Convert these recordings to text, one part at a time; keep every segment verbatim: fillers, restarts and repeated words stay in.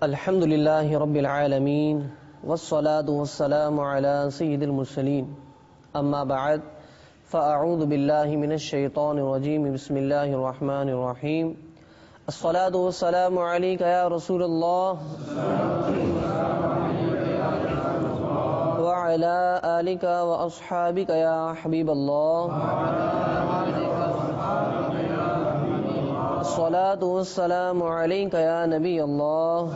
الحمد لله رب العالمين والصلاة والسلام على سيد المرسلين أما بعد فأعوذ بالله من الشيطان الرجيم بسم الله الرحمن الرحيم الصلاة والسلام عليك يا رسول الله وعلى آلك وأصحابك يا حبيب الله الصلاة والسلام عليك يا نبي الله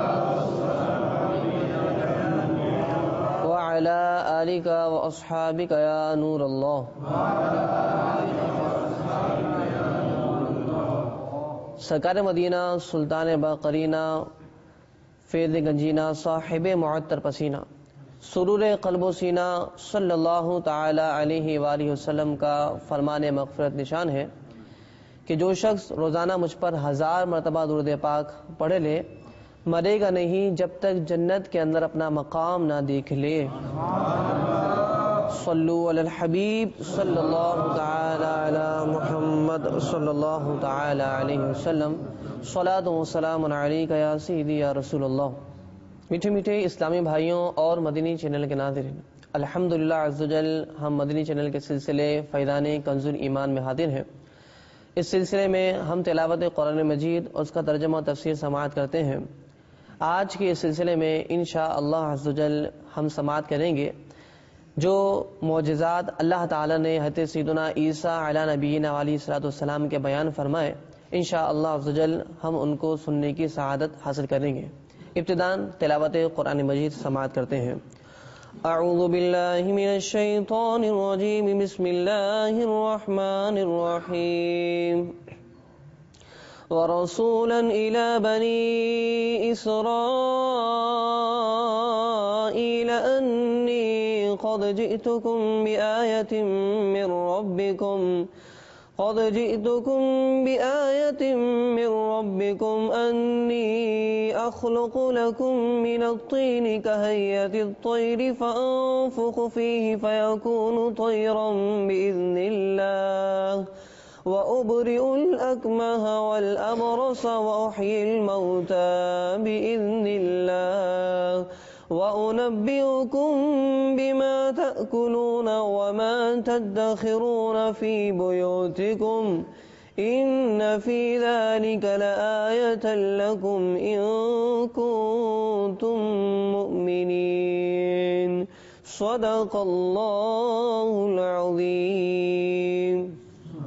وعلى آلك وأصحابك يا نور الله. سرکار مدینہ سلطان باقرینہ فیض گنجینہ صاحب معطر پسینہ سرور قلب و سینہ صلی اللہ تعالی علیہ وآلہ وسلم کا فرمان مغفرت نشان ہے کہ جو شخص روزانہ مجھ پر ہزار مرتبہ درود پاک پڑھ لے مرے گا نہیں جب تک جنت کے اندر اپنا مقام نہ دیکھ لے. صلو علی الحبیب صلی اللہ تعالی علی محمد صلی اللہ تعالی علیہ وسلم. صلاۃ و سلام علیک یا سیدی یا رسول اللہ. میٹھے میٹھے اسلامی بھائیوں اور مدنی چینل کے ناظرین، الحمدللہ عز و جل ہم مدنی چینل کے سلسلے فیضان کنز ایمان میں حاضر ہیں. اس سلسلے میں ہم تلاوت قرآن مجید اور اس کا ترجمہ و تفسیر سماعت کرتے ہیں. آج کے اس سلسلے میں انشاءاللہ عز و جل ہم سماعت کریں گے جو معجزات اللہ تعالی نے حضرت سیدنا عیسیٰ علیہ نبینا علیہ الصلوۃ والسلام کے بیان فرمائے، انشاءاللہ عز و جل ہم ان کو سننے کی سعادت حاصل کریں گے. ابتداءً تلاوت قرآن مجید سماعت کرتے ہیں. اعوذ باللہ من الشیطان الرجیم بسم اللہ الرحمن الرحیم. ورسولا إلى بني إسرائيل أني قد جئتكم بآية من ربكم قد جئتكم بآية من ربكم أني أخلق لكم من الطين كهيئة الطير فأنفخ فيه فيكون طيرا بإذن الله وأبرئ الأكمه والأبرص وأحيي الموتى بإذن الله وأنبئكم بما تأكلون وما تدخرون في بيوتكم إن في ذلك لآية لكم إن كنتم مؤمنين. صدق الله العظيم.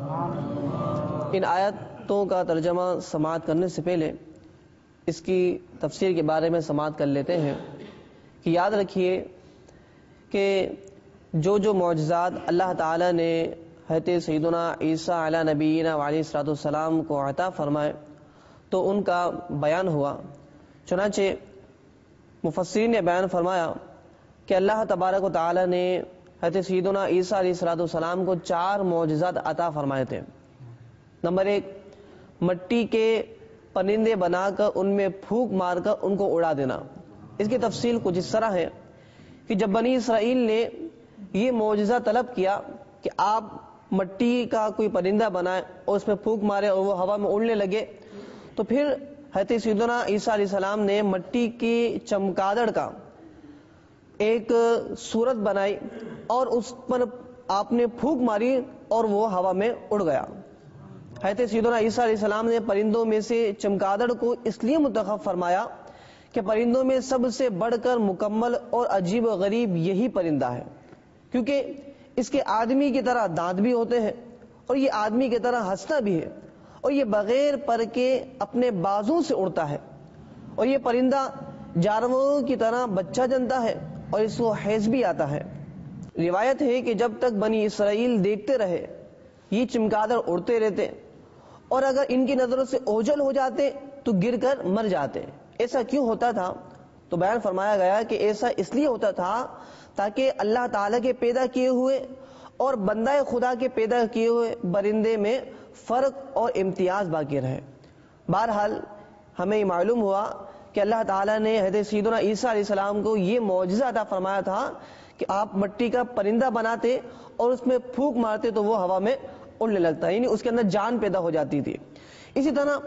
ان آیتوں کا ترجمہ سماعت کرنے سے پہلے اس کی تفسیر کے بارے میں سماعت کر لیتے ہیں کہ یاد رکھیے کہ جو جو معجزات اللہ تعالی نے حضرت سیدنا عیسیٰ علیہ نبینا علیہ الصلوۃ والسلام کو عطا فرمائے تو ان کا بیان ہوا. چنانچہ مفسرین نے بیان فرمایا کہ اللہ تبارک و تعالی نے حضرت سیدنا عیسیٰ علیہ الصلوۃ والسلام کو چار معجزات عطا فرمائے تھے. نمبر ایک، مٹی کے پرندے بنا کر ان میں پھونک مار کر ان کو اڑا دینا. اس کی تفصیل کچھ اس طرح ہے کہ جب بنی اسرائیل نے یہ معجزہ طلب کیا کہ آپ مٹی کا کوئی پرندہ بنائیں اور اس میں پھونک مارے اور وہ ہوا میں اڑنے لگے، تو پھر حضرت سیدنا عیسیٰ علیہ السلام نے مٹی کی چمگادڑ کا ایک صورت بنائی اور اس پر آپ نے پھونک ماری اور وہ ہوا میں اڑ گیا. حضرت سیدنا عیسیٰ علیہ السلام نے پرندوں میں سے چمگادڑ کو اس لیے منتخب فرمایا کہ پرندوں میں سب سے بڑھ کر مکمل اور عجیب و غریب یہی پرندہ ہے، کیونکہ اس کے آدمی کی طرح دانت بھی ہوتے ہیں اور یہ آدمی کی طرح ہنستا بھی ہے اور یہ بغیر پر کے اپنے بازوں سے اڑتا ہے اور یہ پرندہ جانوروں کی طرح بچہ جنتا ہے اور اس کو حیض بھی آتا ہے. روایت ہے کہ جب تک بنی اسرائیل دیکھتے رہے یہ چمگادڑ اڑتے رہتے اور اگر ان کی نظروں سے اوجھل ہو جاتے تو گر کر مر جاتے. ایسا کیوں ہوتا تھا؟ تو بیان فرمایا گیا کہ ایسا اس لیے ہوتا تھا تاکہ اللہ تعالیٰ کے پیدا کیے ہوئے اور بندہ خدا کے پیدا کیے ہوئے برندے میں فرق اور امتیاز باقی رہے. بہرحال ہمیں یہ معلوم ہوا کہ اللہ تعالیٰ نے حضرت سیدنا عیسیٰ علیہ السلام کو یہ معجزہ عطا فرمایا تھا کہ آپ مٹی کا پرندہ بناتے اور اس میں پھونک مارتے تو وہ ہوا میں اڑنے لگتا ہے، یعنی اس کے اندر جان پیدا ہو جاتی تھی. اسی طرح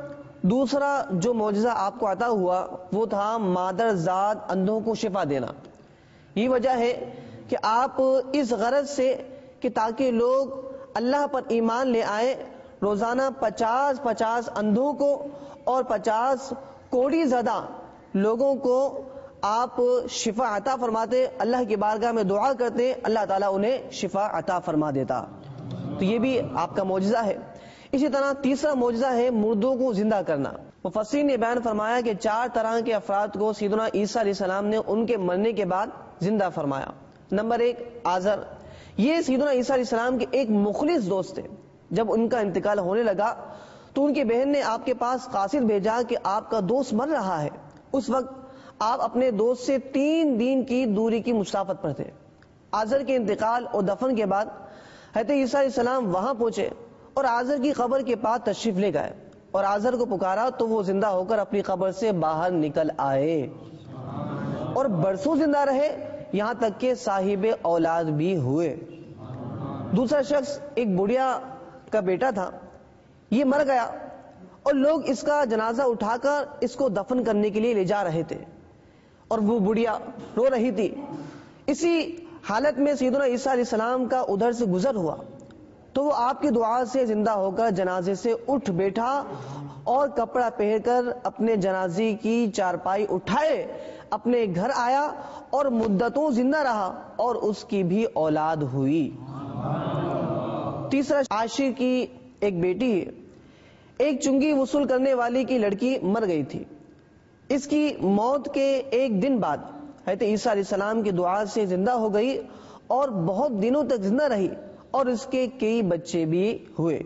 دوسرا جو معجزہ آپ کو عطا ہوا وہ تھا مادر ذات اندھوں کو شفا دینا. یہ وجہ ہے کہ آپ اس غرض سے کہ تاکہ لوگ اللہ پر ایمان لے آئے روزانہ پچاس پچاس اندھوں کو اور پچاس کوڑی زدہ لوگوں کو آپ شفا عطا فرماتے. اللہ کی بارگاہ میں دعا کرتے, اللہ تعالیٰ انہیں شفا عطا فرما دیتا. تو یہ بھی آپ کا معجزہ ہے. اسی طرح تیسرا معجزہ ہے مردوں کو زندہ کرنا. مفسرین نے بیان فرمایا کہ چار طرح کے افراد کو سیدنا عیسیٰ علیہ السلام نے ان کے مرنے کے بعد زندہ فرمایا. نمبر ایک آزر, یہ سیدنا عیسیٰ علیہ السلام کے ایک مخلص دوست تھے. جب ان کا انتقال ہونے لگا تو ان کی بہن نے آپ کے پاس قاصد بھیجا کہ آپ کا دوست مر رہا ہے. اس وقت آپ اپنے دوست سے تین دن کی دوری کی مسافت پر تھے. آزر کے انتقال اور دفن کے بعد حضرت عیسیٰ علیہ السلام وہاں پہنچے اور آزر کی قبر کے پاس تشریف لے گئے اور آزر کو پکارا تو وہ زندہ ہو کر اپنی قبر سے باہر نکل آئے اور برسوں زندہ رہے, یہاں تک کہ صاحب اولاد بھی ہوئے. دوسرا شخص ایک بڑھیا کا بیٹا تھا, یہ مر گیا اور لوگ اس کا جنازہ اٹھا کر اس کو دفن کرنے کے لیے لے جا رہے تھے اور وہ بڑھیا رو رہی تھی. اسی حالت میں سیدنا عیسیٰ علیہ السلام کا ادھر سے گزر ہوا تو وہ آپ کی دعا سے زندہ ہو کر جنازے سے اٹھ بیٹھا اور کپڑا پہن کر اپنے جنازے کی چارپائی اٹھائے اپنے گھر آیا اور مدتوں زندہ رہا اور اس کی بھی اولاد ہوئی. تیسرا عاشر کی ایک بیٹی ہے. ایک چنگی وصول کرنے والی کی لڑکی مر گئی تھی. اس کی موت کے ایک دن بعد حضرت عیسیٰ علیہ السلام کی دعا سے زندہ ہو گئی اور بہت دنوں تک زندہ رہی اور اس کے کئی بچے بھی ہوئے.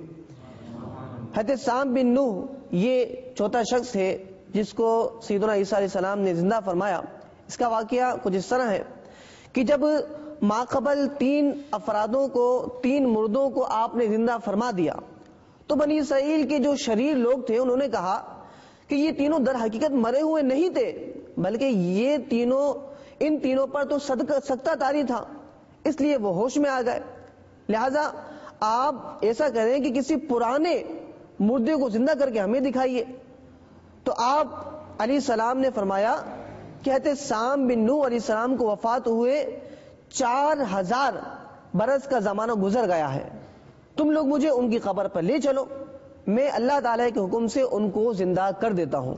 حضرت سام بن نوح یہ چوتھا شخص ہے جس کو سیدنا عیسیٰ علیہ السلام نے زندہ فرمایا. اس کا واقعہ کچھ اس طرح ہے کہ جب ماقبل تین افرادوں کو تین مردوں کو آپ نے زندہ فرما دیا تو بنی اسرائیل کے جو شریر لوگ تھے انہوں نے کہا کہ یہ تینوں در حقیقت مرے ہوئے نہیں تھے بلکہ یہ تینوں ان تینوں پر تو سکتہ طاری تھا, اس لیے وہ ہوش میں آ گئے. لہذا آپ ایسا کریں کہ کسی پرانے مردے کو زندہ کر کے ہمیں دکھائیے. تو آپ علیہ السلام نے فرمایا کہ حضرت سام بن نوح علیہ السلام کو وفات ہوئے چار ہزار برس کا زمانہ گزر گیا ہے, تم لوگ مجھے ان کی قبر پر لے چلو, میں اللہ تعالیٰ کے حکم سے ان کو زندہ کر دیتا ہوں.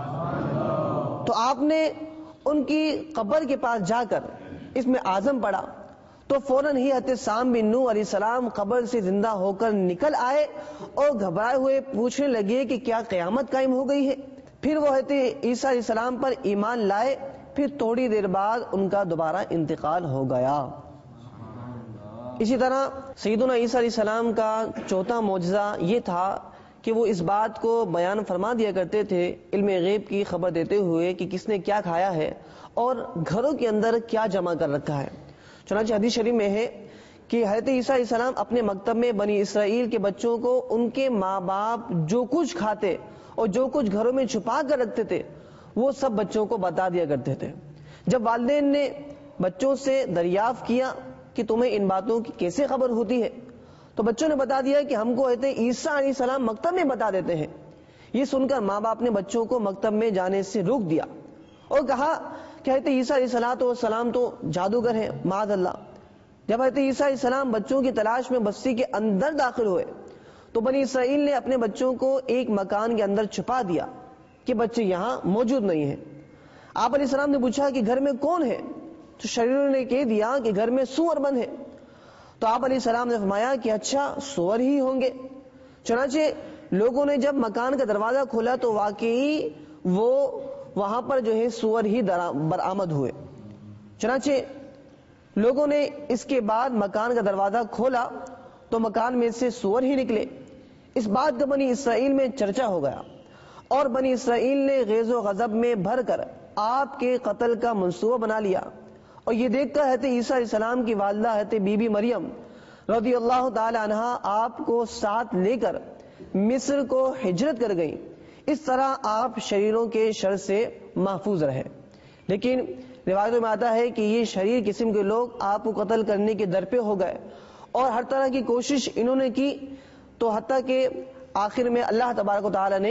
تو آپ نے ان کی قبر کے پاس جا کر اس میں عزم پڑا تو فوراً ہی حضرت سام بن نوح علیہ السلام قبر سے زندہ ہو کر نکل آئے اور گھبرائے ہوئے پوچھنے لگے کہ کیا قیامت قائم ہو گئی ہے. پھر وہ حضرت عیسیٰ علیہ السلام پر ایمان لائے, پھر تھوڑی دیر بعد ان کا دوبارہ انتقال ہو گیا. اسی طرح سیدنا عیسیٰ علیہ السلام کا چوتھا معجزہ یہ تھا کہ وہ اس بات کو بیان فرما دیا کرتے تھے علم غیب کی خبر دیتے ہوئے کہ کس نے کیا کھایا ہے اور گھروں کے اندر کیا جمع کر رکھا ہے. چنانچہ حدیث شریف میں ہے کہ حضرت عیسیٰ علیہ السلام اپنے مکتب میں بنی اسرائیل کے بچوں کو ان کے ماں باپ جو کچھ کھاتے اور جو کچھ گھروں میں چھپا کر رکھتے تھے وہ سب بچوں کو بتا دیا کرتے تھے. جب والدین نے بچوں سے دریافت کیا کہ تمہیں ان باتوں کی کیسے خبر ہوتی ہے تو بچوں نے بتا دیا کہ ہم کو حضرت عیسیٰ علیہ السلام مکتب میں بتا دیتے ہیں. یہ سن کر ماں باپ نے بچوں کو مکتب میں جانے سے روک دیا اور کہا کہ حضرت عیسیٰ علیہ السلام تو جادوگر ہیں معاذ اللہ. جب حضرت عیسیٰ علیہ السلام بچوں کی تلاش میں بستی کے اندر داخل ہوئے تو بنی اسرائیل نے اپنے بچوں کو ایک مکان کے اندر چھپا دیا کہ بچے یہاں موجود نہیں ہیں. آپ علیہ السلام نے پوچھا کہ گھر میں کون ہے تو شریروں نے کہہ دیا کہ گھر میں سور بند ہے. تو آپ علیہ السلام نے فرمایا کہ اچھا سور ہی ہوں گے. چنانچہ لوگوں نے جب مکان کا دروازہ کھولا تو واقعی وہ وہاں پر جو ہے سور ہی برآمد ہوئے. چنانچہ لوگوں نے اس کے بعد مکان کا دروازہ کھولا تو مکان میں سے سور ہی نکلے. اس بات کا بنی اسرائیل میں چرچا ہو گیا اور بنی اسرائیل نے غیظ و غضب میں بھر کر آپ کے قتل کا منصوبہ بنا لیا. اور یہ دیکھ کر حضرت عیسیٰ علیہ السلام کی والدہ حضرت بی بی مریم رضی اللہ تعالی عنہا آپ کو ساتھ لے کر مصر کو ہجرت کر گئیں. اس طرح آپ شریروں کے شر سے محفوظ رہے. لیکن روایتوں میں آتا ہے کہ یہ شریر قسم کے لوگ آپ کو قتل کرنے کے در پہ ہو گئے اور ہر طرح کی کوشش انہوں نے کی تو حتیٰ کہ آخر میں اللہ تبارک و تعالی نے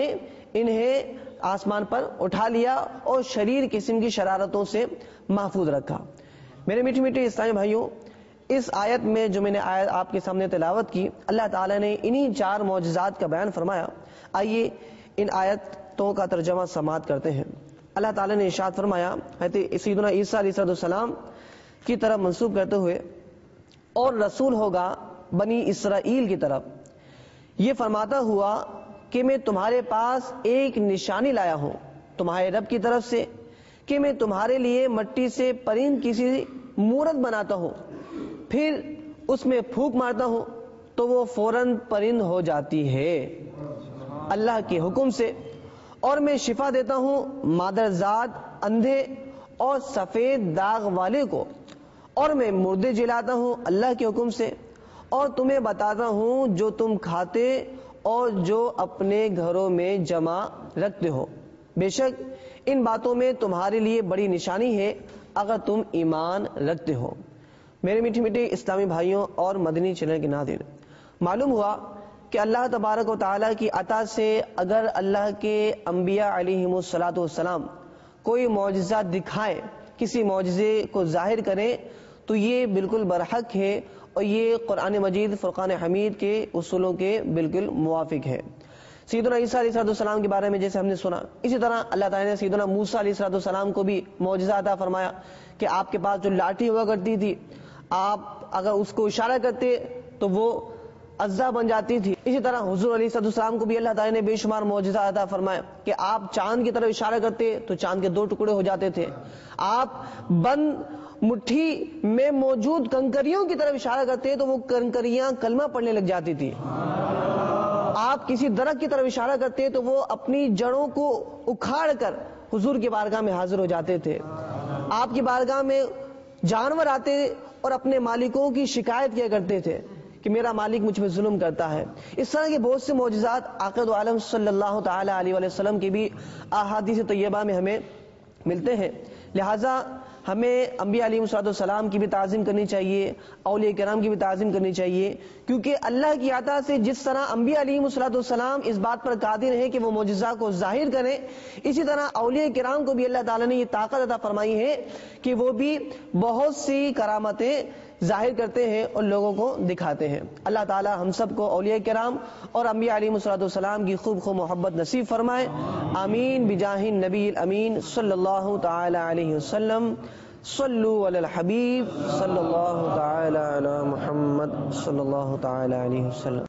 انہیں آسمان پر اٹھا لیا اور شریر قسم کی شرارتوں سے محفوظ رکھا۔ میرے میٹھے میٹھے اسلامی بھائیوں، اس آیت میں جو میں نے آیت آپ کے سامنے تلاوت کی، اللہ تعالیٰ نے انہی چار معجزات کا بیان فرمایا۔ آئیے ان آیتوں کا ترجمہ سماعت کرتے ہیں۔ اللہ تعالیٰ نے ارشاد فرمایا حضرت سیدنا عیسیٰ علیہ السلام کی طرف منسوب کرتے ہوئے، اور رسول ہوگا بنی اسرائیل کی طرف، یہ فرماتا ہوا کہ میں تمہارے پاس ایک نشانی لایا ہوں تمہارے رب کی طرف سے، کہ میں تمہارے لیے مٹی سے پرند کسی مورت بناتا ہوں، پھر اس میں پھونک مارتا ہوں تو وہ فوراً پرند ہو جاتی ہے اللہ کے حکم سے، اور میں شفا دیتا ہوں مادرزاد، اندھے اور سفید داغ والے کو، اور میں مردے جلاتا ہوں اللہ کے حکم سے، اور تمہیں بتاتا ہوں جو تم کھاتے اور جو اپنے گھروں میں جمع رکھتے ہو، بے شک ان باتوں میں تمہارے لیے بڑی نشانی ہے اگر تم ایمان رکھتے ہو۔ میرے میٹھے میٹھے اسلامی بھائیوں اور مدنی چینل کے ناظرین، معلوم ہوا کہ اللہ تبارک و تعالیٰ کی عطا سے اگر اللہ کے انبیاء علیہم الصلاۃ والسلام کوئی معجزہ دکھائے، کسی معجزے کو ظاہر کریں، تو یہ بالکل برحق ہے اور یہ قرآن مجید فرقان حمید کے اصولوں کے بالکل موافق ہے۔ سیدنا عیسیٰ علیہ السلام کے بارے میں جیسے ہم نے سنا، اسی طرح اللہ تعالیٰ نے سیدنا موسیٰ علیہ السلام کو بھی معجزہ عطا فرمایا کہ آپ کے پاس جو لاٹھی ہوا کرتی تھی، آپ اگر اس کو اشارہ کرتے تو وہ اعضا بن جاتی تھی۔ اسی طرح حضور علیہ السلام کو بھی اللہ تعالیٰ نے بے شمار معجزہ عطا فرمایا کہ آپ چاند کی طرف اشارہ کرتے تو چاند کے دو ٹکڑے ہو جاتے تھے، آپ بند مٹھی میں موجود کنکریوں کی طرف اشارہ کرتے تو وہ کنکریاں کلمہ پڑھنے لگ جاتی تھی، آپ کسی درخت کی طرف اشارہ کرتے تو وہ اپنی جڑوں کو اکھاڑ کر حضور کی بارگاہ میں حاضر ہو جاتے تھے، آپ کی بارگاہ میں جانور آتے اور اپنے مالکوں کی شکایت کیا کرتے تھے کہ میرا مالک مجھ پہ ظلم کرتا ہے۔ اس طرح کے بہت سے معجزات عاقب عالم صلی اللہ تعالی علیہ وآلہ وسلم کی بھی احادیث طیبہ میں ہمیں ملتے ہیں۔ لہٰذا ہمیں انبیاء علیہ السلام کی بھی تعظیم کرنی چاہیے، اولیاء کرام کی بھی تعظیم کرنی چاہیے، کیونکہ اللہ کی عطا سے جس طرح انبیاء علیہ السلام اس بات پر قادر ہیں کہ وہ معجزہ کو ظاہر کریں، اسی طرح اولیاء کرام کو بھی اللہ تعالیٰ نے یہ طاقت عطا فرمائی ہے کہ وہ بھی بہت سی کرامتیں ظاہر کرتے ہیں اور لوگوں کو دکھاتے ہیں۔ اللہ تعالیٰ ہم سب کو اولیاء کرام اور انبیاء علیہ السلام کی خوب خوب محبت نصیب فرمائے، آمین بجاہ النبی الامین صلی اللہ تعالی علیہ وسلم۔ صلو علی الحبیب صلی اللہ تعالی علی محمد صلی اللہ تعالی علیہ وسلم۔